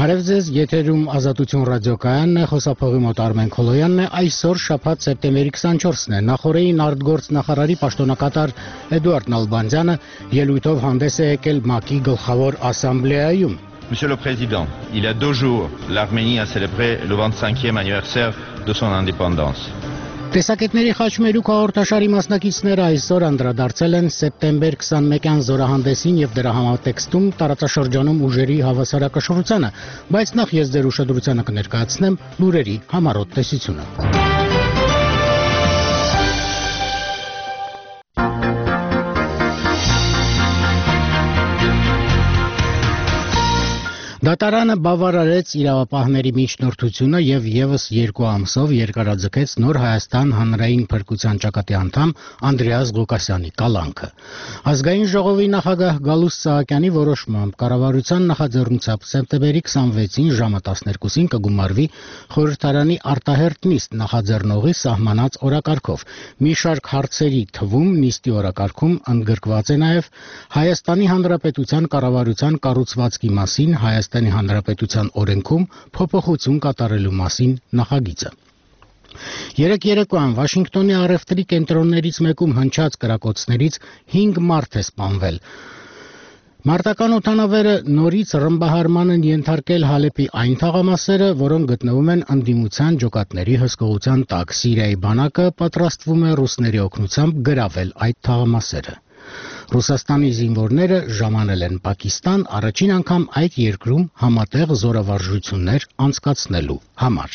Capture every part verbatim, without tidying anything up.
Բարև ձեզ, եթերում Ազատություն ռադիոկայանն է, խոսափողի մոտ Արմեն Քոլոյանն է, այսօր շաբաթ սեպտեմբերի քսանչորսն է, նախորդին արտգործ նախարարի պաշտոնակատար Էդուարդ Նալբանդյանը ելույթով հանդես է եկել ՄԱԿ-ի գլխավոր ասամբլեայում։ Monsieur le Président, il y a deux jours, l'Arménie a célébré le vingt-cinquième anniversaire de son indépendance. Տեսակետների խաչմերուկ հաղորդաշարի մասնակիցները այսօր անդրադարձել են սեպտեմբեր քսանմեկյան զորահանդեսին եւ դրա համատեքստում տարածաշրջանում ուժերի հավասարակշռությանը, բայց նախ ես ձեր ուշադրությանը կներկայացնեմ լուրերի համառոտ տեսությունը։ Դատարանը բավարարեց իրավապահների միջնորդությունը եւ եւս երկու ամսով երկարաձգեց Նոր Հայաստան հանրային փրկության ճակատի անդամ Անդրեաս Ղուկասյանի կալանքը։ Ազգային ժողովի նախագահ Գալուստ Սահակյանի որոշմամբ կառավարության նախաձեռնությամբ սեպտեմբերի քսանվեցին ժամը տասներկուսին կգումարվի խորհրդարանի արտահերթ նիստ նախաձեռնողի սահմանած օրակարգով։ Մի շարք հարցերի թվում նիստի օրակարգում ընդգրկված է նաեւ Հայաստանի Հանրապետության կառավարության կառուցվածքի մասին Հայաստանի Հանրապետության օրենքում փոփոխություն կատարելու մասին նախագիծը։ Երեկ երեկոյան Վաշինգտոնի առևտրի կենտրոններից մեկում հնչած կրակոցներից հինգ մարդ է սպանվել։ Մարտական օդանավերը նորից ռմբահարման են ենթարկել Հալեպի այն թաղամասերը, որոնք գտնվում են ընդդիմության ջոկատների հսկողության տակ։ Սիրիայի բանակը պատրաստվում է ռուսների օգնությամբ գրավել այդ թաղամասերը։ Ռուսաստանի զինվորները ժամանել են Պակիստան առաջին անգամ այդ երկրում համատեղ զորավարժություններ անցկացնելու համար։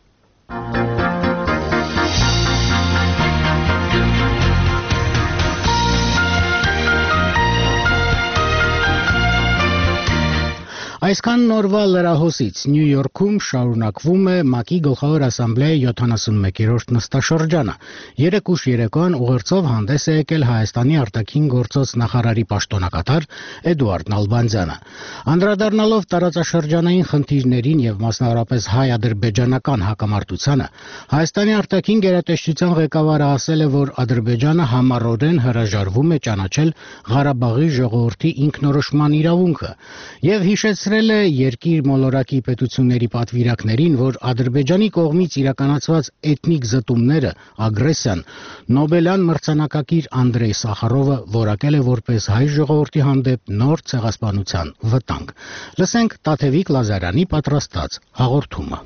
Այսքան նորվա լրահոսից Նյու Յորքում շարունակվում է ՄԱԿ-ի գլխավոր ասամբլեայի յոթանասունմեկերորդ նստաշրջանը։ Երեկ ուշ երեկոյան ուղերձով հանդես է եկել Հայաստանի արտաքին գործոց նախարարի պաշտոնակատար Էդուարդ Նալբանդյանը։ Անդրադառնալով տարածաշրջանային խնդիրներին եւ մասնավորապես հայ-ադրբեջանական հակամարտությանը, Հայաստանի արտաքին գերատեսչության ղեկավարը ասել է, որ Ադրբեջանը համառորեն հրաժարվում է ճանաչել Ղարաբաղի ժողովրդի ինքնորոշման իրավունքը եւ հիշեցրել է երկիր մոլորակի պետությունների պատվիրակներին, որ Ադրբեջանի կողմից իրականացված էթնիկ զտումները, ագրեսիան Նոբելյան մրցանակակիր Անդրեյ Սախարովը որակել է որպես հայ ժողովրդի հանդեպ նոր ցեղասպանության վտանգ։ Լսենք Տաթևիկ Լազարյանի պատրաստած հաղորդումը։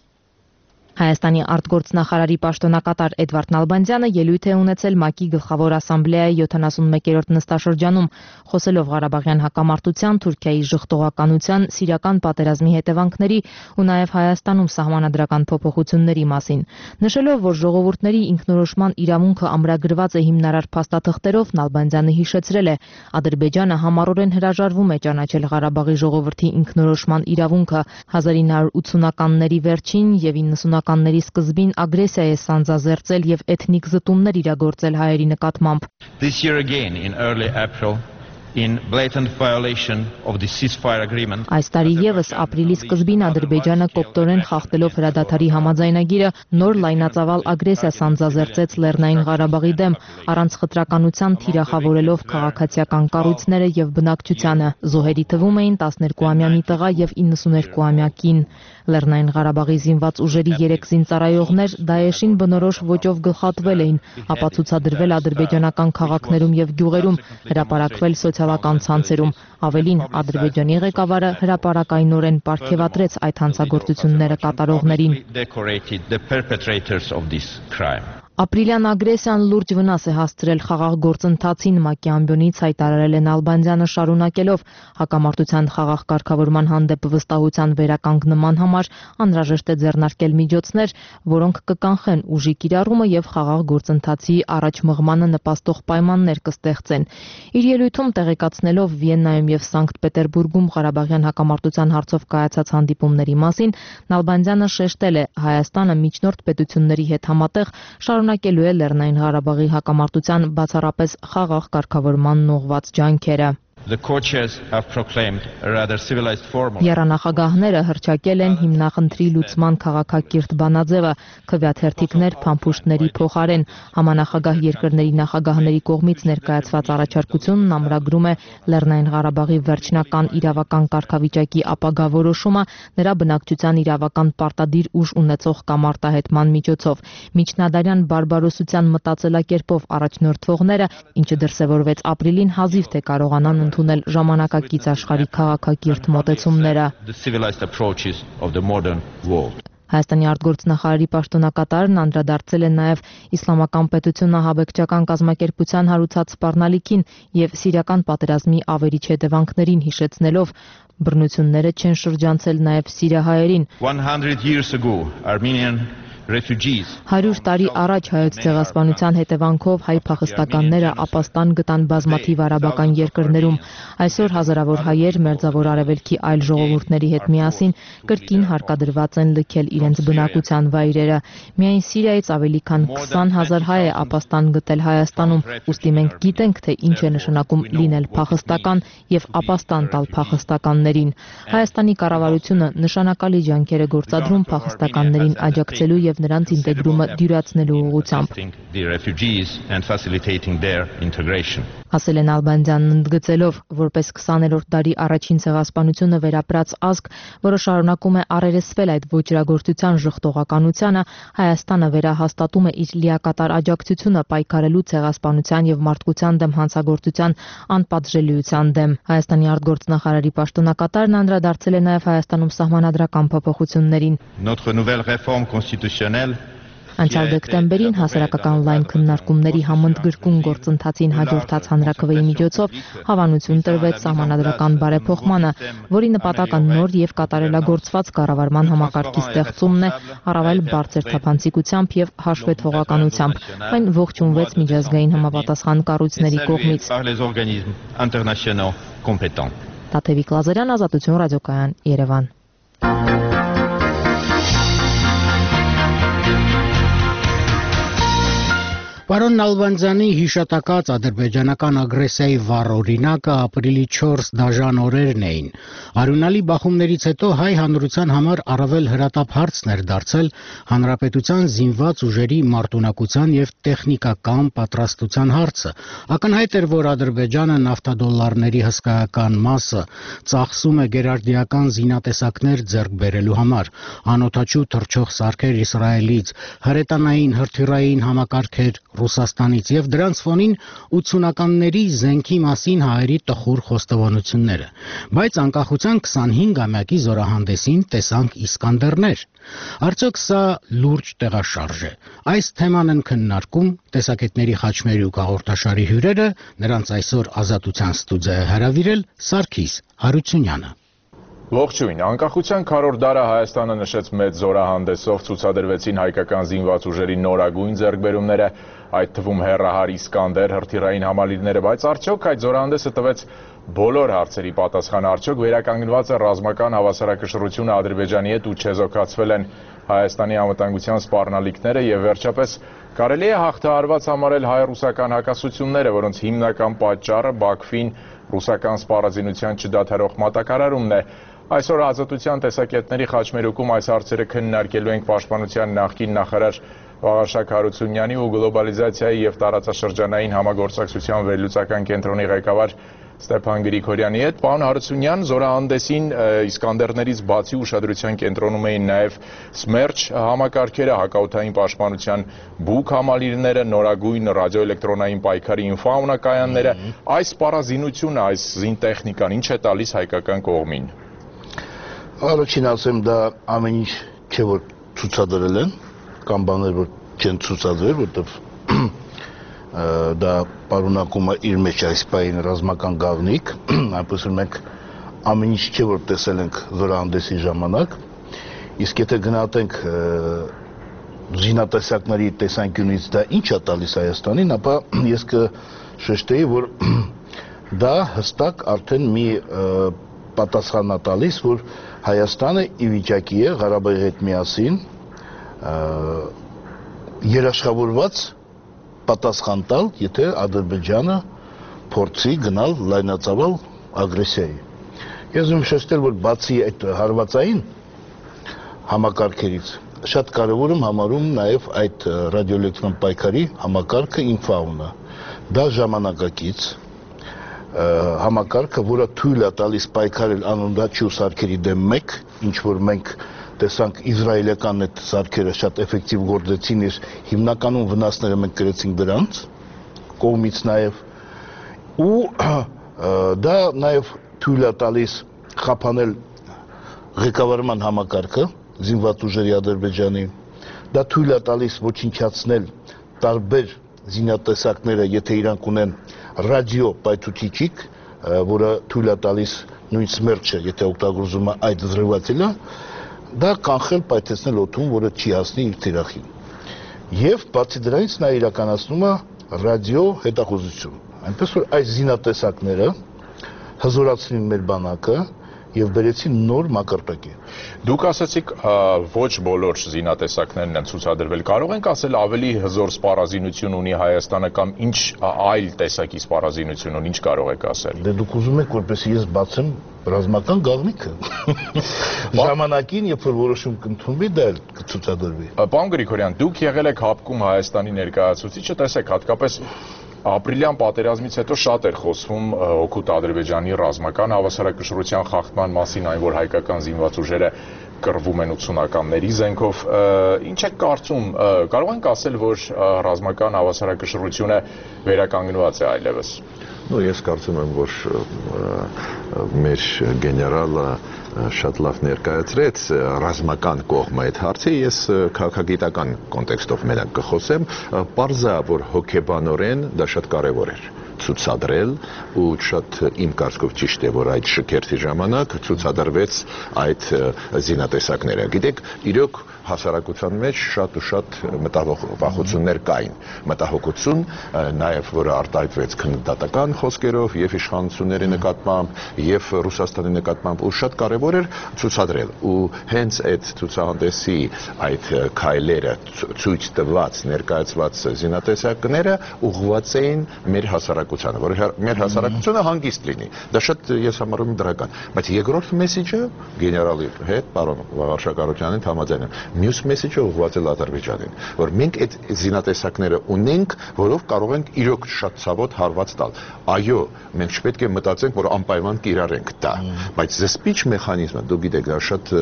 Հայաստանի արտգործնախարարի պաշտոնակատար Էդվարդ Նալբանդյանը ելույթ է ունեցել ՄԱԿ-ի գլխավոր ասամբլեայի յոթանասունմեկերորդ նստաշրջանում, խոսելով Ղարաբաղյան հակամարտության, Թուրքիայի ժխտողականության, Սիրիական պատերազմի հետևանքների ու նաև Հայաստանում սահմանադրական փոփոխությունների մասին, նշելով, որ ժողովուրդների ինքնորոշման իրավունքը ամրագրված է հիմնարար փաստաթղթերով, Նալբանդյանը հիշեցրել է, Ադրբեջանը համառորեն հրաժարվում է ճանաչել Ղարաբաղի ժողովրդի ինքնորոշման իրավունքը հազար ինը հարյուր ութսունականների վերջին եւ իննսունականների սկզբին ագրեսիա է սանձազերծել եւ էթնիկ զտումներ իրագործել հայերի նկատմամբ։ This year again in early April in blatant violation of the ceasefire agreement. Այս տարի եւս ապրիլի սկզբին Ադրբեջանը կոպտորեն խախտելով հրադադարի համաձայնագիրը նոր լայնածավալ ագրեսիա սանձազերծեց Լեռնային Ղարաբաղի դեմ, առանց խտրականության թիրախավորելով քաղաքացիական կառույցները եւ բնակչությանը։ Զոհերի թվում էին տասներկուամյա մի տղա եւ իննսուներկուամյա կին։ Լեռնային Ղարաբաղի զինված ուժերի երեք զինծառայողներ Դաեշին բնորոշ ոճով գլխատվել էին, ապացուցադրվել ադրբեջանական քաղաքներում եւ գյուղերում, հրապարակվել սոցիալական ցանցերում։ Ավելին, Ադրբեջանի ղեկավարը հրապարակայնորեն պարգևատրեց այդ հանցագործությունները կատարողներին։ Ապրիլյան ագրեսիան լուրջ վնաս է հասցրել խաղաղ գործընթացին, ՄԱԿ-ի ամբիոնից հայտարարել է Նալբանդյանը շարունակելով հակամարտության խաղաղ կարգավորման հանդեպ վստահության վերականգնման համար անհրաժեշտ է ձեռնարկել միջոցներ, որոնք կկանխեն ուժի կիրառումը եւ խաղաղ գործընթացի առաջ մղմանը նպաստող պայմաններ կստեղծեն։ Իր ելույթում տեղեկացնելով Վիեննայում եւ Սանկտ Պետերբուրգում Ղարաբաղյան հակամարտության հարցով կայացած հանդիպումների մասին, Նալբանդյանը շեշտել է, Հայաստանը միջնորդ պետությունների հետ համատեղ շարունակելու է Լեռնային Ղարաբաղի հակամարտության բացառապես խաղաղ կարգավորմանն ուղղված ջանքերը։ The co-chairs have proclaimed a rather civilized formula. Եռանախագահները հռչակել են հիմնախնդրի լուծման քաղաքակիրթ բանաձևը, քվեաթերթիկներ փամփուշտների փոխարեն։ Համանախագահ երկրների նախագահների կողմից ներկայացված առաջարկությունն ամրագրում է Լեռնային Ղարաբաղի վերջնական իրավական կարգավիճակի ապագա որոշումը նրա բնակչության իրավական պարտադիր ուժ ունեցող կամ արտահայտման միջոցով։ Միջնադարյան բարբարոսության մտածելակերպով առաջնորդվողները, ինչը դրսևորվեց ապրիլին, հազիվ թե կարողանան ընդունել ժամանակակից աշխարհի քաղաքակիրթ մոտեցումները։ Հայաստանի արտգործնախարարի պաշտոնակատարն անդրադարձել է նաև իսլամական պետություն ահաբեկչական կազմակերպության հարուցած սպառնալիքին եւ սիրիական պատերազմի ավերիչ հետևանքներին հիշեցնելով բռնությունները չեն շրջանցել նաև սիրիահայերին։ Հարյուր տարի առաջ հայոց ցեղասպանության հետևանքով հայ փախստականները ապաստան գտան բազմաթիվ արաբական երկրներում։ Այսօր հազարավոր հայեր մերձավոր արևելքի այլ ժողովուրդների հետ միասին կրկին հարկադրված են լքել իրենց բնակության վայրերը։ Միայն Սիրիայից ավելի քան քսան հազար հայ է ապաստան գտել Հայաստանում, ուստի մենք գիտենք, թե ինչ է նշանակում լինել փախստական եւ ապաստան տալ փախստականներին։ Հայաստանի կառավարությունը նշանակալի ջանքեր է գործադրում փախստականներին աջակցելու եւ նրանց ինտեգրումը դյուրացնելու ուղղությամբ։ Ասել են Ալբանդյանն ընդգծելով, որպես քսաներորդ դարի առաջին ցեղասպանությունը վերապրած ազգ, որը շարունակում է առերեսվել այդ ոճրագործության ժխտողականությանը, Հայաստանը վերահաստատում է իր լիակատար աջակցությունը պայքարելու ցեղասպանության եւ մարդկության դեմ հանցագործության անպատժելիության դեմ։ Հայաստանի արտգործնախարարի պաշտոնակատարն անդրադարձել է նաեւ Հայաստանում սահմանադրական փոփոխություններին։ Անցյալ դեկտեմբերին հասարակական լայն քննարկումների համընդգրկուն գործընթացին հաջորդած հանրաքվեի միջոցով հավանություն տրվեց սահմանադրական բարեփոխմանը, որի նպատակը նոր եւ կատարելագործված կառավարման համակարգի ստեղծումն է առավել բարձր թափանցիկությամբ եւ հաշվետվողականությամբ։ Այն ողջունվեց միջազգային համապատասխան կառույցների կողմից։ Տաթևիկ Լազարյան, Ազատություն ռադիոկայան, Երևան։ Պարոն Նալբանդյանի հիշատակած ադրբեջանական ագրեսիայի վառ օրինակը ապրիլի չորս դաժան օրերն էին։ Արյունալի բախումներից հետո հայ հանրության համար առավել հրատապ հարցն էր դարձել հանրապետության զինված ուժերի մարտունակության եւ տեխնիկական պատրաստության հարցը։ Ակնհայտ էր, որ Ադրբեջանը նավթադոլարների հսկայական մասը ծախսում է գերարդիական զինատեսակներ ձեռք բերելու համար, անօդաչու թռչող սարքեր Իսրայելից, հրետանային հրթիռային համակարգեր Ռուսաստանից եւ դրանց ֆոնին ութսունականների զենքի մասին հայերի տխուր խոստովանությունները։ Բայց անկախության քսանհինգամյակի զորահանդեսին տեսանք Իսկանդերներ։ Արդյոք սա լուրջ տեղաշարժ է։ Այս թեման են քննարկում տեսակետների խաչմերուկ հաղորդաշարի հյուրերը, նրանց այսօր Ազատության ստուդիա է հրավիրել Սարգիս Հարությունյանը։ Ողջույն, անկախության քառորդ դարը Հայաստանը նշեց մեծ զորահանդեսով, ցուցադրվեցին հայկական զինված ուժերի նորագույն ձեռքբերումները, այդ թվում հեռահար Իսկանդեր, հրթիռային համալիրները, բայց արդյոք այդ զորահանդեսը տվեց բոլոր հարցերի պատասխան, արդյոք վերականգնված է ռազմական հավասարակշռությունը Ադրբեջանի հետ ու չեզոքացվել են Հայաստանի անվտանգության սպառնալիքները եւ վերջապես կարելի է հաղթահարված համարել հայ-ռուսական հակասությունները, որոնց հիմնական պատճառը Բաքվին ռուսական սպառազինության չդադարող մատակարարումն է։ Այսօր Ազատության տեսակետների խաչմերուկում այս հարցերը քննարկելու ենք պաշտպանության նախկին նախարար Վաղարշակ Հարությունյանի ու գլոբալիզացիայի եւ տարածաշրջանային համագործակցության վերլուծական կենտրոնի ղեկավար Ստեփան Գրիգորյանի հետ։ Պարոն Հարությունյան, զորահանդեսին Իսկանդերներից բացի ուշադրության կենտրոնում էին նաև Սմերջ համակարգերը, հակաօդային պաշտպանության բուկ համալիրները, նորագույն ռադիոէլեկտրոնային պայքարի ինֆոաունակայանները։ Այս պարազինությունը, այս զինտեխնիկան ինչ է տալիս հայկական կողմին։ Առաջին ասեմ, դա ամեն ինչ չէ, որ ցուցադրել են, կամ բաներ, որ չեն ցուցադրել, որտեղ դա պարունակում է իր մեջ այս պահին ռազմական գաղտնիք, այնպես որ մենք ամեն ինչ չէ, որ տեսել ենք զորահանդեսի ժամանակ, իսկ եթե գնահատենք զինատեսակների տեսանկյունից դա ինչ է տալիս Հայաստանին, ապա ես կշեշտեի, որ դա հստակ արդեն մի պատասխան է տալիս, որ Հայաստանը ի վիճակի է Ղարաբաղի հետ միասին երաշխավորված պատասխան տալ, եթե Ադրբեջանը փորձի գնալ լայնածավալ ագրեսիայի։ Ես ուզում եմ շեշտել, որ բացի այդ հարվածային համակարգերից շատ կարևոր եմ համարում նաև այդ ռադիոէլեկտրոն պայքարի համակարգը ինֆաունը։ Դա ժամանակակից համակարգը, որը թույլ է տալիս պայքարել անօնդաչու սարքերի դեմ մեկ, ինչ որ մենք տեսանք իսրայելական այդ սարքերը շատ էֆեկտիվ գործեցին, իր հիմնականում վնասները մենք կրեցինք դրանց կողմից նաև, ու դա նաև թույլ է տալիս խափանել ղեկավարման համակարգը զինված ուժերի Ադրբեջանի, դա թույլ է տալիս ոչնչացնել տարբեր զինատեսակները, եթե իրանք ունեն ռադիո պայթուցիչիկ, որը թույլ է տալիս նույն սմերչը, եթե օգտագործում է այդ զրիվատելը, դա կանխել պայթեցնել օդում, որը չի հասնի իր թիրախին։ Եվ բացի դրանից նա իրականացնում է ռադիո հետախուզություն։ Այնպես որ այս զինատեսակները հզորացրին մեր բանակը եւ բերեցին նոր մակարդակի։ Դուք ասացիք ոչ բոլոր զինատեսակներն են ցուցադրվել։ Կարող ենք ասել ավելի հզոր սպառազինություն ունի Հայաստանը կամ ինչ այլ տեսակի սպառազինություն ունի, ինչ կարող եք ասել։ Դե դուք ուզում եք, որպեսզի ես բացեմ ռազմական գաղտնիքը։ Ժամանակին, երբ որ որոշում կընդունվի, դա էլ կցուցադրվի։ Պարոն Գրիգորյան, դուք եղել եք հապկում Հայաստանի ներկայացուցիչը, տեսեք, հատկապես ապրիլյան պատերազմից հետո շատ էր խոսվում օգուտ Ադրբեջանի ռազմական հավասարակշռության խախտման մասին, այն որ հայկական զինված ուժերը կռվում են ութսունականների զենքով։ Ինչ եք կարծում, կարող ենք ասել, որ ռազմական հավասարակշռությունը վերականգնված է այլևս։ Ну, ես կարծում եմ, որ մեր գեներալը շատ լավ ներկայացրեց ռազմական կողմը այդ հարցի, ես քաղաքագիտական կոնտեքստով մենակ կխոսեմ, պարզ է, որ հոգեբանորեն դա շատ կարևոր էր ցուցադրել ու շատ իմ կարծիքով ճիշտ է, որ այդ շքերթի ժամանակ ցուցադրվեց այդ զինատեսակները։ Գիտեք, իրոք հասարակության մեջ շատ ու շատ մտահոգություններ կային։ Մտահոգություն նաև, որը արտահայտվեց քննադատական խոսքերով եւ իշխանությունների նկատմամբ եւ Ռուսաստանի նկատմամբ, ու շատ կարեւոր էր ցուցադրել։ Ու հենց այդ ցուցահանդեսի այդ քայլերը ցույց տված, ներկայացված զինատեսակները ուղղված էին մեր հասարակությանը, որ մեր հասարակությունը հանգիստ լինի։ Դա շատ ես համարում եմ դրական։ Բայց երկրորդ մեսիջը գեներալի հետ, պարոն Վաղարշակ-Արոջյանին համաձայն եմ, մյուս մեսիջը ուղղված է Ադրբեջանին, որ մենք այդ զինատեսակները ունենք, որով կարող ենք իրոք շատ ցավոտ հարված տալ։ Այո, մենք չպետք է մտածենք, որ անպայման կիրառենք դա, բայց զսպիչ մեխանիզմը, դուք գիտեք, դա շատ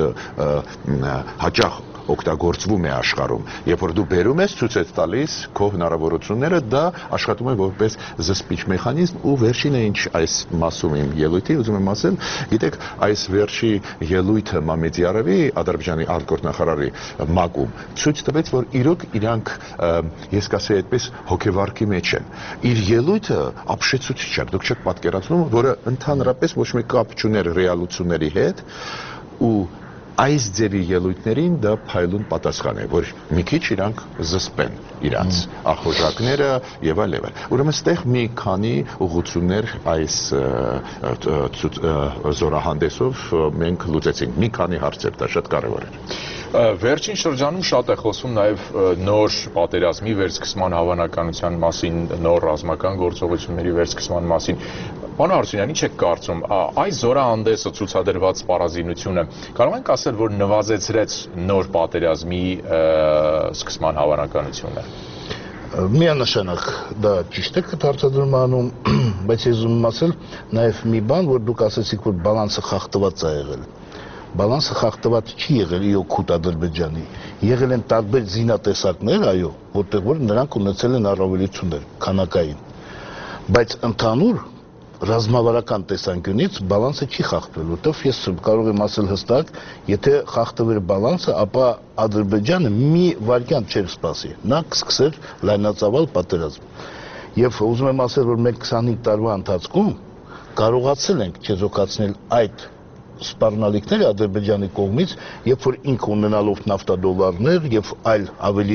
հաճախ օգտագործվում է աշխարհում։ Երբ որ դու բերում ես, ցույց ես տալիս քո հնարավորությունները, դա աշխատում է որպես զսպիչ մեխանիզմ, ու վերջինը ինչ այս մասում իմ ելույթի ուզում եմ ասել, գիտեք, այս վերջի ելույթը Մամեդյարովի, Ադրբեջանի արտգործնախարարի ՄԱԿ-ում ցույց տվեց, որ իրոք իրանք, ես կասեի այդպես, հոգեվարքի մեջ են։ Իր ելույթը ապշեցուցիչ էր, դուք չեք պատկերացնում, որը ընդհանրապես ոչ մի կապ չուներ ռեալությունների հետ, ու այս ձևի ելույթներին դա փայլուն պատասխան է, որ մի քիչ իրանք զսպեն իրանց ախորժակները եւ այլ եւ այլ։ Ուրեմն ստեղ մի քանի ուղղություններ այս զորահանդեսով մենք լուծեցինք, մի քանի հարցեր, դա շատ կարեւոր էր։ Վերջին շրջանում շատ է խոսվում նաև նոր պատերազմի վերսկսման հավանականության մասին, նոր ռազմական գործողությունների վերսկսման մասին։ Պարոն Հարությունյան, ինչ եք կարծում, այս զորահանդեսը ցուցադրված սպառազինությունը կարող ենք ասել, որ նվազեցրեց նոր պատերազմի սկսման հավանականությունը։ Միանշանակ դա ճիշտ է կթարցադրում անում, բայց ես ուզում եմ ասել նաև մի բան, որ դուք ասացիք, որ բալանսը խախտված է եղել։ Բալանսը խախտված չի եղել ի օգուտ Ադրբեջանի։ Եղել են տարբեր զինատեսակներ, այո, որտեղ որ նրանք ունեցել են առավելություններ քանակային։ Բայց ընդհանուր ռազմավարական տեսանկյունից բալանսը չի խախտվել, որտեղ ես կարող եմ ասել հստակ, եթե խախտվեր բալանսը, ապա Ադրբեջանը մի վայրկյան չէր սպասի։ Նա կսկսեր լայնածավալ պատերազմ։ Եվ ուզում եմ ասել, որ մենք քսանհինգ տարվա ընթացքում կարողացել ենք չեզոքացնել այդ սպառնալիքները Ադրբեջանի կողմից, երբ որ ինքը ունենալով նավթադոլարներ եւ այլ ավելի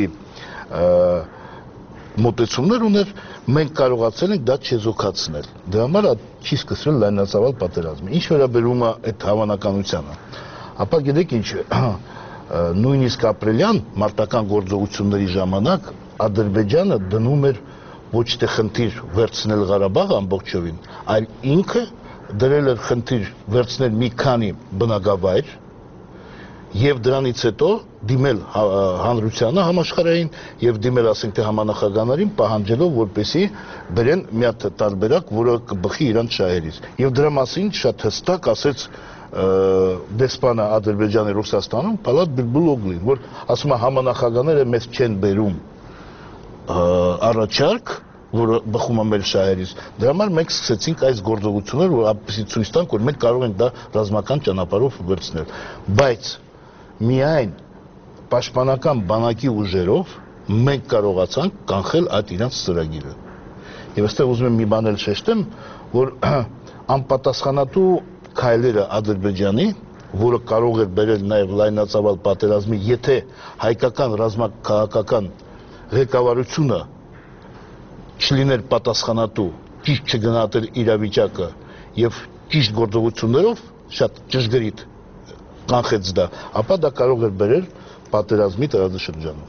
մոտեցումներ ուներ, մենք կարողացել ենք դա չեզոքացնել։ Դրա համար չի սկսվել լայնածավալ պատերազմը։ Ինչ վերաբերում է այդ հավանականությանը, ապա գիտեք ինչ, նույնիսկ ապրիլյան մարտական գործողությունների ժամանակ Ադրբեջանը դնում էր ոչ թե խնդիր վերցնել Ղարաբաղը ամբողջովին, այլ ինքը դրել էր խնդիր վերցնել մի քանի բնակավայր եւ դրանից հետո դիմել հանրությանը համաշխարհային եւ դիմել ասենք թե համանախագահներին պահանջելով որպեսի բերեն մի հատ տարբերակ, որը կբխի իրանց շահերից։ Եվ դրա մասին շատ հստակ ասեց դեսպանը Ադրբեջանի Ռուսաստանում Պալատ Բիլբուլօգլին, որ ասում է համանախագահները մեզ չեն բերում առաջարկ, որը բխում է մեր շահերից։ Դրա համար մենք սկսեցինք այս գործողությունները, որ ապսի ցույց տանք, որ մենք կարող ենք դա ռազմական ճանապարհով վերցնել։ Բայց միայն պաշտպանական բանակի ուժերով մենք կարողացանք կանխել այդ իրանց ծրագիրը։ Եվ այստեղ ուզում եմ մի բան էլ շեշտեմ, որ անպատասխանատու քայլերը Ադրբեջանի, որը կարող էր բերել նաև լայնածավալ պատերազմի, եթե հայկական ռազմաքաղաքական ղեկավարությունը չլիներ պատասխանատու, ճիշտ չգնահատել իրավիճակը եւ ճիշտ գործողություններով շատ ճշգրիտ կանխեց դա, ապա դա կարող էր բերել պատերազմի տարածաշրջանում։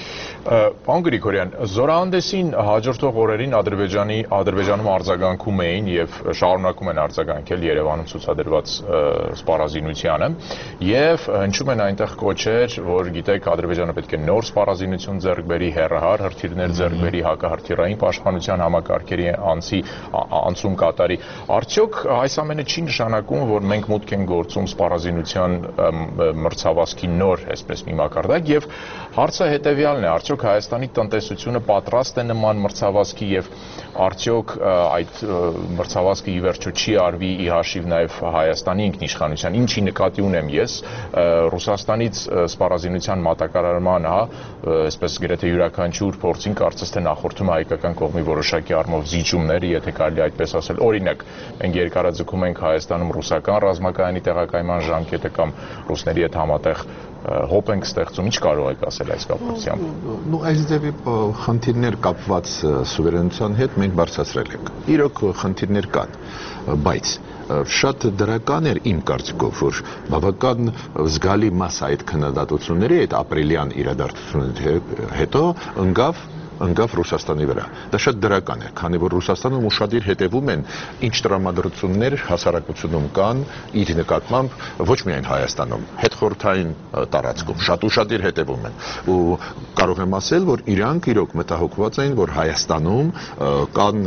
Պարոն Գրիգորյան, զորահանդեսին հաջորդող օրերին Ադրբեջանի Ադրբեջանում արձագանքում էին եւ շարունակում են արձագանքել Երևանում ցուցադրված սպառազինությանը եւ հնչում են այնտեղ կոչեր, որ գիտեք Ադրբեջանը պետք է նոր սպառազինություն ձեռք բերի, հեռահար հրթիռներ ձեռք բերի, հակահրթիռային պաշտպանության համակարգերի անցի անցում կատարի։ Արդյոք այս ամենը չի նշանակում, որ մենք մուտք ենք գործում սպառազինության մրցավազքի նոր, այսպես մի մակարդակ եւ հարցը հետեւյալն է, արդյոք Հայաստանի տնտեսությունը պատրաստ է նման մրցավազքի եւ արդյոք այդ մրցավազքը ի վերջո չի արվի ի հաշիվ նաեւ Հայաստանի ինքնիշխանության, ինչի նկատի ունեմ ես, Ռուսաստանից սպառազինության մատակարարման, հա, այսպես գրեթե յուրաքանչյուր փորձին կարծես թե նախորդում հայկական կողմի որոշակի առումով զիջումները, եթե կարելի այդպես ասել, օրինակ, մենք երկարաձգում ենք Հայաստանում ռուսական ռազմակայանի տեղակայման ժամկետը կամ ռուսների հետ համատեղ հոպ ենք ստեղծում, ինչ կարող եք ասել այս կապակցությամբ։ Ну, այս ձևի խնդիրներ կապված սուվերենության հետ մենք բարձրացրել ենք։ Իրոք խնդիրներ կան, բայց շատ դրական էր իմ կարծիքով, որ բավական զգալի մաս այդ քննադատությունների, այդ ապրիլյան իրադարձությունների հետո ընկավ ընկավ Ռուսաստանի վրա։ Դա շատ դրական է, քանի որ Ռուսաստանում ուշադիր հետևում են ինչ տրամադրություններ հասարակությունում կան իր նկատմամբ, ոչ միայն Հայաստանում, հետխորհրդային տարածքում, շատ ուշադիր հետևում են։ Ու կարող եմ ասել, որ իրանք իրոք մտահոգված են, որ Հայաստանում կան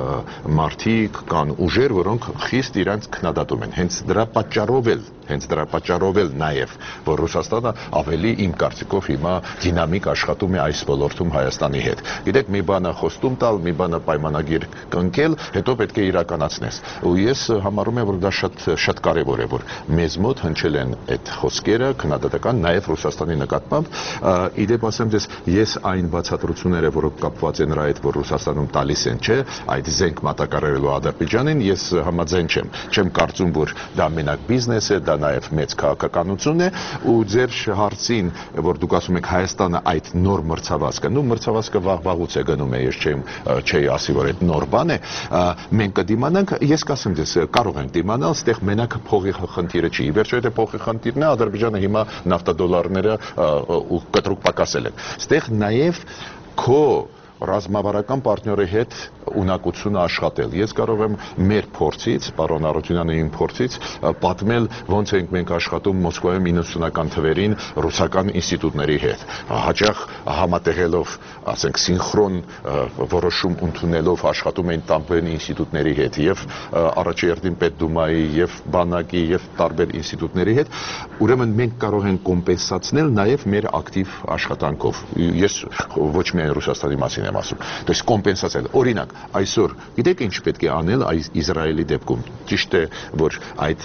մարդիկ, կան ուժեր, որոնք խիստ իրանք քննադատում են։ Հենց դրա պատճառով էլ Հենց դրա պատճառով էլ նաև, որ Ռուսաստանը ավելի իմ կարծիքով հիմա դինամիկ աշխատում է այս ոլորտում Հայաստանի հետ։ Գիտեք, մի բանը խոստում տալ, մի բանը պայմանագիր կնքել, հետո պետք է իրականացնես։ Ու ես համարում եմ, որ դա շատ շատ կարևոր է, որ մեզ մոտ հնչել են այդ խոսքերը քննադատական նաև Ռուսաստանի նկատմամբ։ Իդեպ ասեմ ձեզ, ես այն բացատրությունները, որոնք կապված են նրա հետ, որ Ռուսաստանում տալիս են, չէ, այդ զենք մատակարարելու Ադրբեջանին, ես համաձայն չեմ։ Չեմ կարծում, որ դա մենակ բիզնես է, դա նաև մեծ քաղաքականություն է ու ձեր հարցին, որ դուք ասում եք Հայաստանը այդ նոր մրցավազքը, նու մրցավազքը վաղվաղուց է գնում է, ես չեմ չի ասի, որ այդ նոր բան է, մենք կդիմանանք, ես կասեմ ձեզ, կարող ենք դիմանալ, այստեղ մենակ փողի խնդիրը չի, ի վերջո եթե փողի խնդիրն է, Ադրբեջանը հիմա նավթադոլարները ու կտրուկ պակասել են, այստեղ նաև քո ռազմավարական պարտների հետ ունակությունը աշխատել։ Ես կարող եմ մեր փորձից, պարոն Արությունյանը իմ փորձից պատմել ոնց ենք մենք աշխատում Մոսկվայում իննսունական թվերին ռուսական ինստիտուտների հետ։ Հաճախ համատեղելով, ասենք, սինխրոն որոշում ընդունելով աշխատում էին տարբեր ինստիտուտների հետ եւ առաջերտին Պետդումայի եւ բանակի եւ տարբեր ինստիտուտների հետ։ Ուրեմն մենք կարող ենք կոմպենսացնել նաեւ մեր ակտիվ աշխատանքով։ Ես ոչ միայն Ռուսաստանի մասին եմ ասում, то есть կոմպենսացնել։ Օրինակ, այսօր գիտեք ինչ պետք է անել այս Իսրայելի դեպքում։ Ճիշտ է, որ այդ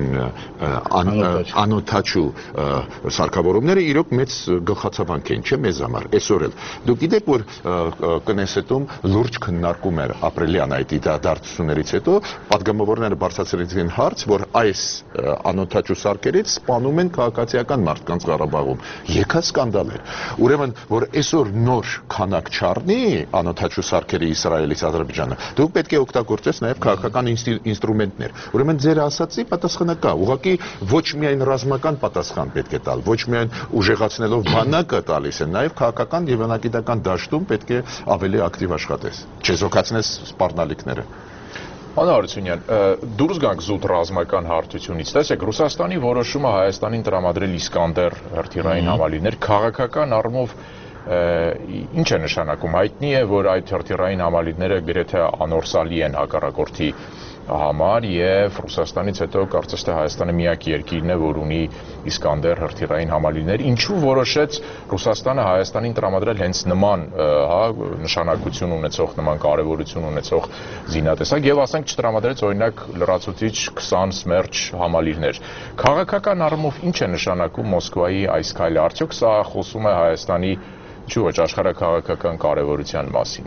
անօթաչու սարքավորումները իրոք մեծ գլխացավանք են, չէ՞ մեզ համար։ Այսօր էլ դուք գիտեք, որ Կնեսետում լուրջ քննարկում էր ապրիլյան այդ իրադարձություններից հետո, падգամավորները բարձրացրեցին հարց, որ այս անօթաչու սարքերից սպանում են քաղաքացիական մարդկանց Ղարաբաղում։ Եկա սկանդալ էր։ Ուրեմն, որ այսօր նոր քանակ չառնի անօթաչու սարքերի Իսրայելից Ադրբեջանը, դուք պետք է օգտագործես նաև քաղաքական ինստրումենտներ։ Ուրեմն ձեր ասացի պատասխանը կա։ Ուղղակի ոչ միայն ռազմական պատասխան պետք է տալ, ոչ միայն ուժեղացնելով բանակը տալիս են, նաև քաղաքական եւ անագիտական դաշտում պետք է ավելի ակտիվ աշխատես, չեզոքացնես սպառնալիքները։ Անա Արությունյան, դուրս գանք զուտ ռազմական հարթությունից։ Տեսեք, Ռուսաստանի որոշումը Հայաստանին տրամադրել Իսկանդեր հրթիռային համալիրներ քաղաքական առումով ինչ է նշանակում։ Հայտնի է, որ այդ հրթիռային համալիրները գրեթե անորսալի են հակառակորդի համար եւ Ռուսաստանից հետո կարծես թե Հայաստանը միակ երկիրն է, որ ունի Իսկանդեր հրթիռային համալիրներ։ Ինչու որոշեց Ռուսաստանը Հայաստանին տրամադրել հենց նման, հա, նշանակություն ունեցող, նման կարևորություն ունեցող զինատեսակ եւ ասենք չտրամադրեց օրինակ լրացուցիչ քսան Սմերջ համալիրներ։ Քաղաքական առումով ինչ է նշանակում Մոսկվայի այս քայլը։ Արդյոք սա խոսում է Հայաստանի ինչու ոչ աշխարհաքաղաքական կարևորության մասին։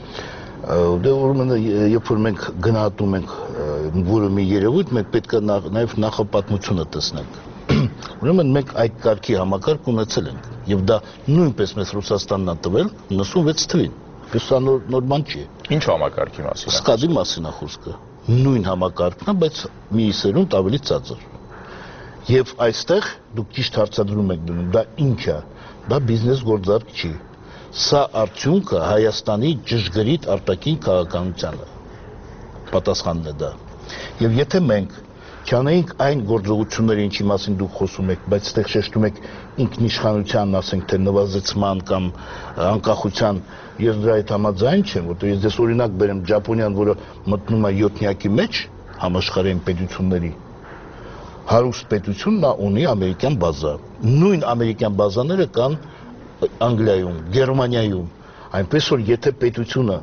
Դե ուրեմն երբ որ մենք գնահատում ենք որը մի երևույթ, մենք պետք է նաև նախապատմությունը տեսնենք։ Ուրեմն մենք այդ կարգի համակարգ ունեցել ենք եւ դա նույնպես մեզ Ռուսաստանն ա տվել նոթսունվեց թվին։ Սա նոր բան չի։ Ինչ համակարգի մասին։ Սկադի մասին է խոսքը։ Նույն համակարգն է, բայց մի սերունդ ավելի ցածր։ Եվ այստեղ դուք ճիշտ հարցադրում եք դնում, դա ինչ է։ Դա բիզնես գործարք չի։ Սա արդյունքը Հայաստանի ճշգրիտ արտաքին քաղաքականության է։ Պատասխանն է դա։ Եվ եթե մենք չանեինք այն գործողությունները, ինչի մասին դուք խոսում եք, բայց այդտեղ շեշտում եք ինքնիշխանության, ասենք թե նվազեցման կամ անկախության, ես դրա հետ համաձայն չեմ, որտեղ ես դες օրինակ բերեմ Ճապոնիան, որը մտնում է յոթնյակի մեջ համաշխարհային պետությունների, հարուստ պետությունն ունի ամերիկյան բազա։ Նույն ամերիկյան բազաները կան Անգլիայում, Գերմանիայում, այնպես որ եթե պետությունը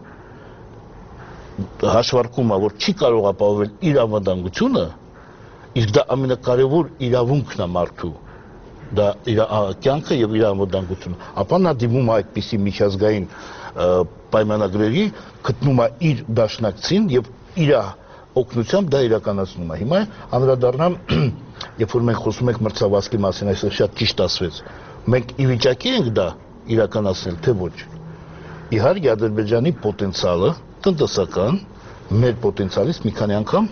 հաշվարկում է, որ չի կարող ապահովել իր անվտանգությունը, իսկ դա ամենակարևոր իրավունքն է մարդու, դա իր կյանքը եւ իր անվտանգությունը, ապա նա դիմում է այդպիսի միջազգային պայմանագրերի, գտնում է իր դաշնակցին եւ իր օգնությամբ դա իրականացնում է։ Հիմա անդրադառնամ, երբ որ մենք խոսում ենք մրցավազքի մասին, այսօր շատ ճիշտ ասվեց։ Մենք ի վիճակի ենք դա իրականացնել, թե ոչ։ Իհարկե Ադրբեջանի պոտենցիալը տնտեսական մեր պոտենցիալից մի քանի անգամ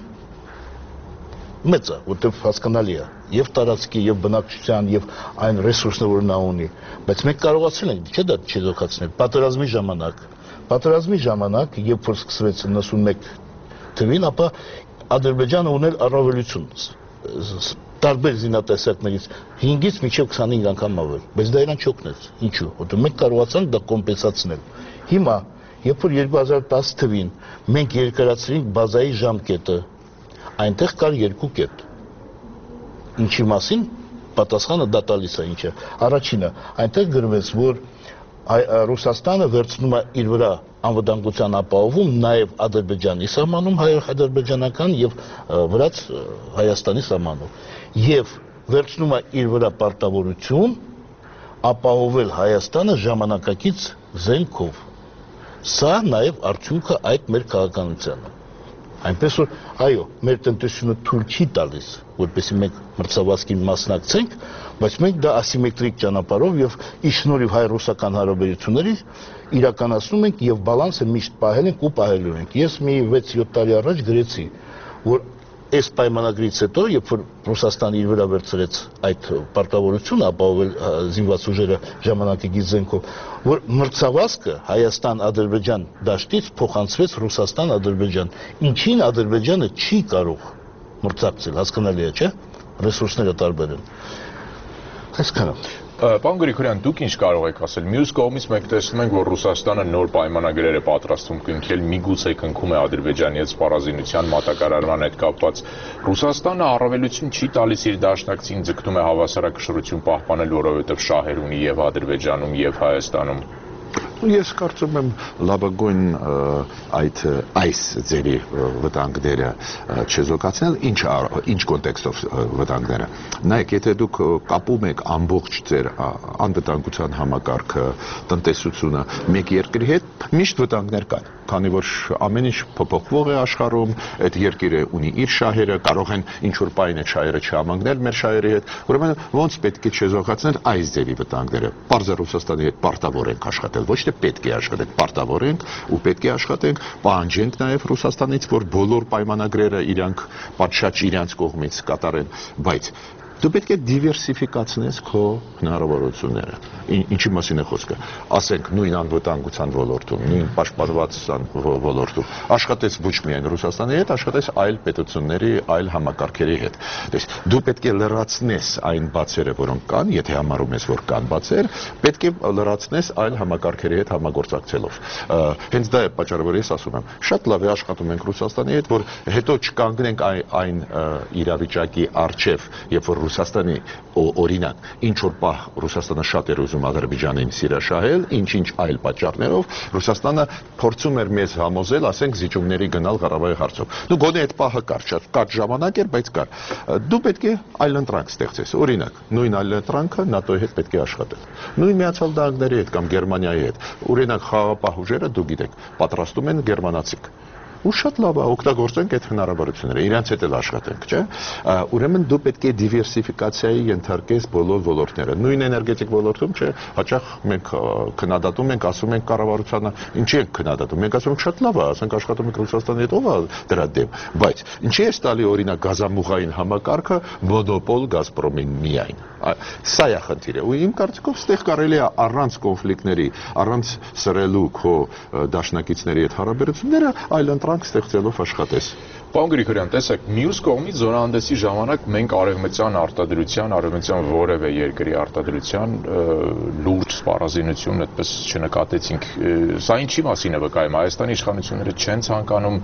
մեծ է, որտեղ հասկանալի է եւ տարածքի եւ բնակչության եւ այն ռեսուրսները, որ նա ունի, բայց մենք կարողացել ենք, չէ՞ դա չեզոքացնել։ Պատերազմի ժամանակ, պատերազմի ժամանակ, երբ որ սկսվեց նոթսունմեկ թվին, ապա Ադրբեջանը ուներ առավելություն տարբեր զինատեսակներից հինգից մինչև քսանհինգ անգամ ավել, բայց դա իրան չօգնեց։ Ինչու՞։ Որտեղ մենք կարողացանք դա կոմպենսացնել։ Հիմա, երբ որ երկու հազար տասը թվին մենք երկարացրինք բազայի ժամկետը, այնտեղ կար երկու կետ։ Ինչի մասին պատասխանը դա տալիս է ինչ է։ Առաջինը, այնտեղ գրվեց, որ Ռուսաստանը վերցնում է իր վրա անվտանգության ապահովում նաև Ադրբեջանի սահմանում, հայ-ադրբեջանական եւ վրաց Հայաստանի սահմանում, եւ վերցնում է իր վրա պարտավորություն ապահովել Հայաստանը ժամանակակից զենքով։ Սա նաև արդյունքը այդ մեր քաղաքականության է։ Այնպես որ, այո, մեր տնտեսությունը թույլ չի տալիս, որպեսզի մենք մրցավազքին մասնակցենք, բայց մենք դա ասիմետրիկ ճանապարհով եւ ի շնորհիվ հայ-ռուսական հարաբերությունների իրականացնում ենք եւ բալանսը միշտ պահել ենք ու պահելու ենք։ Ես մի վեց-յոթ տարի առաջ գրեցի, որ այս պայմանագրից հետո, երբ որ Ռուսաստանը իր վրա վերցրեց այդ պարտավորությունը ապահովել զինված ուժերը ժամանակակից զենքով, որ մրցավազքը Հայաստան-Ադրբեջան դաշտից փոխանցվեց Ռուսաստան-Ադրբեջան, ինչին Ադրբեջանը չի կարող մրցակցել, հասկանալի է, չէ՞, ռեսուրսները տարբեր են։ Այսքանը։ Պարոն Գրիգորյան, դուք ինչ կարող եք ասել։ Մյուս կողմից մենք տեսնում ենք, որ Ռուսաստանը նոր պայմանագրեր է պատրաստում կնքել, միգուցե կնքում է Ադրբեջանի հետ սպառազինության մատակարարման հետ կապված։ Ռուսաստանը առավելություն չի տալիս իր դաշնակցին, ձգտում է հավասարակշռություն պահպանել, որովհետև շահեր ունի եւ Ադրբեջանում եւ Հայաստանում։ Ես կարծում եմ լավագույն այդ այս ձերի վտանգները չեզոքացնել, ինչ ինչ կոնտեքստով վտանգները։ Նայեք, եթե դուք կապում եք ամբողջ ձեր անվտանգության համակարգը, տնտեսությունը մեկ երկրի հետ, միշտ վտանգներ կան, քանի որ ամեն ինչ փոփոխվող է աշխարհում, այդ երկիրը ունի իր շահերը, կարող են ինչ որ պայն այդ շահերը չհամընկնել մեր շահերի հետ, ուրեմն ոնց պետք է չեզոքացնել այս ձերի վտանգները։ Պարզ Ռուսաստանի հետ պարտավոր ենք աշխատել, ոչ թե պետք է աշխատենք, պարտավոր ենք ու պետք է աշխատենք, պահանջենք նաև Ռուսաստանից, որ բոլոր պայմանագրերը իրանք պատշաճ իրանց կողմից կատարեն, բայց Դու պետք է դիվերսիֆիկացնես քո հնարավորությունները։ Ինչի մասին է խոսքը։ Ասենք նույն անվտանգության ոլորտում, նույն պաշտպանվածության ոլորտում աշխատես ոչ միայն Ռուսաստանի հետ, աշխատես այլ պետությունների, այլ համակարգերի հետ։ Դες դու պետք է լրացնես այն բացերը, որոնք կան, եթե համարում ես, որ կան բացեր, պետք է լրացնես այլ համակարգերի հետ համագործակցելով։ Հենց դա է պատճառը, որ ես ասում եմ, շատ լավ է աշխատում ենք Ռուսաստանի հետ, որ հետո չկանգնենք այն իրավիճակի առջև, երբ որ Ռուսաստանի օրինակ ինչ որ պահ Ռուսաստանը շատ էր ուզում Ադրբեջանին սիրաշահել, ինչ-ինչ այլ պատճառներով Ռուսաստանը փորձում էր մեզ համոզել, ասենք զիջումների գնալ Ղարաբաղի հարցով։ Դու գոնե այդ պահը կար, շատ կարճ ժամանակ էր, բայց կար։ Դու պետք է այլընտրանք ստեղծես։ Օրինակ, նույն այլընտրանքը ՆԱՏՕ-ի հետ պետք է աշխատել։ Նույն Միացյալ Նահանգների հետ կամ Գերմանիայի հետ։ Օրինակ, խաղաղապահ ուժերը, դու գիտեք, պատրաստում են գերմանացիք։ Ու շատ լավ է օգտագործենք այդ հնարավորությունները, իրենց հետ էլ աշխատենք, չէ՞։ Ուրեմն դու պետք է դիվերսիֆիկացիայի ենթարկես բոլոր ոլորտները։ Նույն էներգետիկ ոլորտում, չէ, հաճախ մենք քննադատում ենք, ասում ենք կառավարությանը, ինչի ենք քննադատում։ Մենք ասում ենք շատ լավ է, ասենք աշխատում ենք Ռուսաստանի հետ, ով է դրա դեմ, բայց ինչի է տալի օրինակ գազամուղային համակարգը մոնոպոլ Գազպրոմին միայն։ Սա է խնդիրը։ Ու իմ կարծիքով ստեղ կարելի է առանց կոնֆլիկտների, առանց սրելու քո դաշնակիցների հետ հարաբերությունները այլ ընտրանք ստեղծելով աշխատես։ Պարոն Գրիգորյան, տեսեք, մյուս կողմից զորահանդեսի ժամանակ մենք արևմտյան արտադրության, արևմտյան որևէ երկրի արտադրության լուրջ սպառազինություն այդպես չնկատեցինք։ Սա ինչի մասին է վկայում։ Հայաստանի իշխանությունները չեն ցանկանում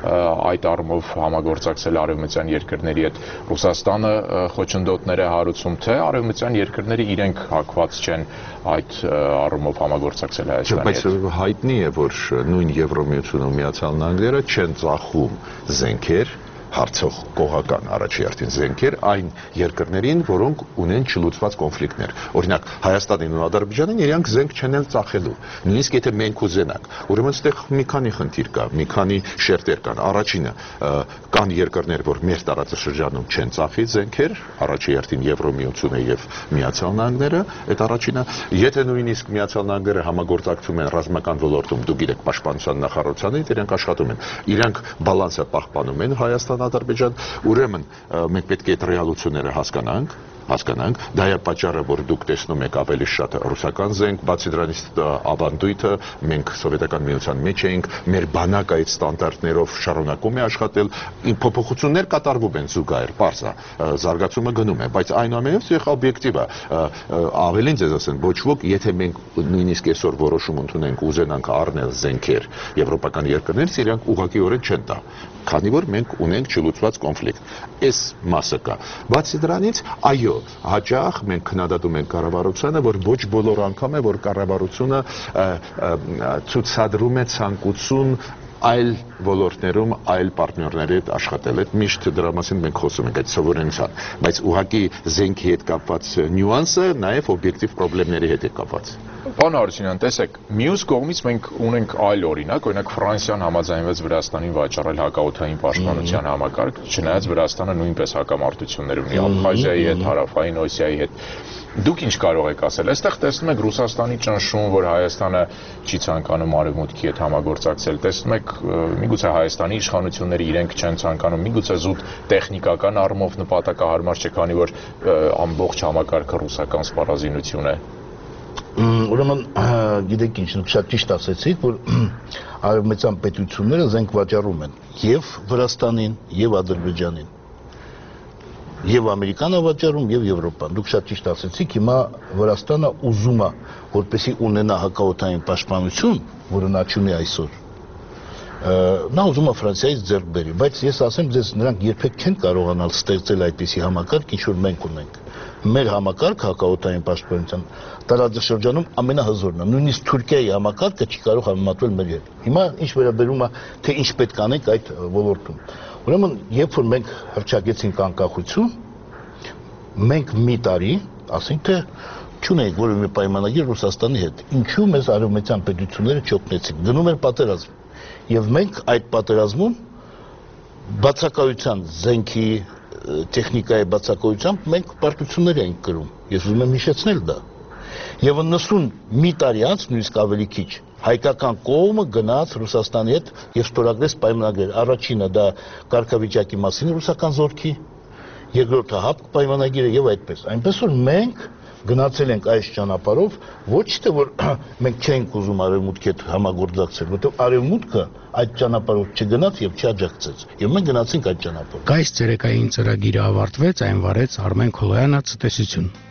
այդ առումով համագործակցել արևմտյան երկրների հետ։ Ռուսաստանը խոչընդոտներ է հարուցում, թե արևմտյան երկրները իրենք հակված չեն այդ առումով համագործակցել Հայաստանի հետ։ Բայց հայտնի է, որ նույն Եվրոմիությունը, Միացյալ Նահանգները չեն ծախում զենքեր հարցող կողական առաջերտին զենքեր այն երկրներին, որոնք ունեն չլուծված կոնֆլիկտներ։ Օրինակ Հայաստանին ու Ադրբեջանին իրանք զենք չեն էլ ծախելու։ Նույնիսկ եթե մենք ուզենանք, ուրեմն այստեղ մի քանի խնդիր կա, մի քանի շերտեր կան։ Առաջինը, կան երկրներ, որ մեր տարածաշրջանում չեն ծախի զենքեր, առաջերտին Եվրոմիությունը եւ Միացյալ Նահանգները, այդ առաջինը, եթե նույնիսկ Միացյալ Նահանգները համագործակցում են ռազմական ոլորտում, դու գիտեք, պաշտպանության նախարարության հետ իրանք աշխատում են։ Իրանք բալանսը պահպանում են Հայաստան Ադրբեջան, ուրեմն մենք պետք է այդ ռեալությունները հասկանանք, հասկանանք, դա է պատճառը, որ դուք տեսնում եք ավելի շատ ռուսական զենք, բացի դրանից ավանդույթը, մենք սովետական միության մեջ էինք, մեր բանակը այդ ստանդարտներով շարունակում է աշխատել, փոփոխություններ կատարվում են զուգահեռ, պարզ է, զարգացումը գնում է, բայց այնուամենայնիվ սա օբյեկտիվ է, ավելին ձեզ ասեմ, ոչ ոք, եթե մենք նույնիսկ այսօր որոշում ընդունենք, ուզենանք առնել զենքեր եվրոպական երկրներից, իրանք ուղղակիորեն չեն տա, քանի որ մենք ունենք չլուծված կոնֆլիկտ։ Այս մասը կա։ Բացի դրանից, այո, հաճախ մենք քննադատում ենք կառավարությանը, որ ոչ բոլոր անգամ է, որ կառավարությունը ցուցադրում է ցանկություն այլ ոլորտներում այլ պարտներների հետ աշխատել։ Այդ միշտ դրա մասին մենք խոսում ենք, այդ սովորենության, բայց ուղղակի զենքի հետ կապված նյուանսը նաև օբյեկտիվ խնդիրների հետ է կապված։ Պարոն Հարությունյան, տեսեք, մյուս կողմից մենք ունենք այլ օրինակ, օրինակ Ֆրանսիան համաձայնվեց Վրաստանին վաճառել հակաօդային պաշտպանության համակարգ, չնայած Վրաստանը նույնպես հակամարտություններ ունի Աբխազիայի հետ, Հարավային Օսիայի հետ։ Դուք ինչ կարող եք ասել։ Այստեղ տեսնում եք Ռուսաստանի ճնշում, որ Հայաստանը չի ցանկանում արևմուտքի հետ համագործակցել։ Տեսնում եք, միգուցե Հայաստանի իշխանությունները իրենք չեն ցանկանում, միգուցե զուտ տեխնիկական առումով նպատակահարմար չէ, քանի որ ամբողջ համակարգը ռուսական սպառազինություն է։ Ուրեմն, գիտեք ինչ, շատ ճիշտ ասեցիք, որ արևմտյան պետությունները զենք վաճառում են եւ Վրաստանին, եւ Ադրբեջանին։ Եվ Ամերիկանը վաճառում, եւ Եվրոպան։ Դուք շատ ճիշտ ասեցիք, հիմա Վրաստանը ուզում է, որպեսզի ունենա հակաօդային պաշտպանություն, որը նա չունի այսօր, նա ուզում է Ֆրանսիայից ձեռք բերի, բայց ես ասեմ ձեզ, նրանք երբեք չեն կարողանալ ստեղծել այդպիսի համակարգ, ինչ որ մենք ունենք։ Մեր համակարգ հակաօդային պաշտպանության տարածաշրջանում ամենահզորն է, նույնիսկ Թուրքիայի համակարգը չի կարող համեմատվել մեր հետ։ Հիմա ինչ վերաբերում է, թե ինչ պետք անենք այդ ոլորտում։ Ուրեմն, երբ որ մենք հռչակեցինք անկախություն, մենք մի տարի, ասենք թե չունենք որևէ պայմանագիր Ռուսաստանի հետ, ինչու մեզ արևմտյան պետությունները չօգնեցին, գնում էր պատերազմ, եւ մենք այդ պատերազմում բացակայության զենքի տեխնիկայի բացակայությամբ մենք պարտություններ էինք կրում, ես ուզում եմ հիշեցնել դա, եւ նվնասուն մի տարի անց, նույնիսկ ավելի քիչ, հայկական կողմը գնաց Ռուսաստանի հետ եւ ստորագրեց պայմանագրեր։ Առաջինը դա կարգավիճակի մասին ռուսական զորքի երկրորդը ՀԱՊԿ պայմանագիրը եւ այդպես։ Այնպես որ մենք գնացել ենք այս ճանապարհով, ոչ թե որ մենք չենք ուզում արևմուտքի հետ համագործակցել, որտեղ արևմուտքը այդ ճանապարհով չգնաց եւ չաջակցեց։ Եվ մենք գնացինք այդ ճանապարհով։ Այս ցերեկային ծրագիրը ավարտվեց, այն վարեց Արմեն Քոլոյանը, ցտեսություն։